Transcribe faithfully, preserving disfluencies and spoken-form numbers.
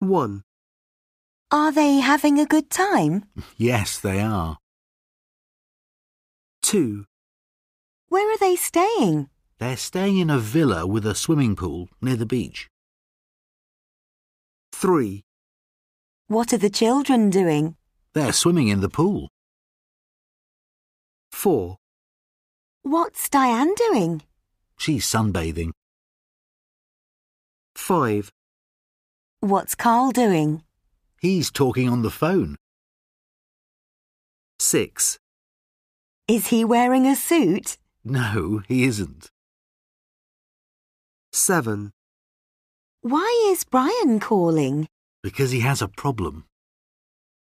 one. Are they having a good time? Yes, they are. two. Where are they staying? They're staying in a villa with a swimming pool near the beach. three. What are the children doing? They're swimming in the pool. four. What's Diane doing? She's sunbathing. five. What's Carl doing? He's talking on the phone. six. Is he wearing a suit? No, he isn't. seven. Why is Brian calling? Because he has a problem.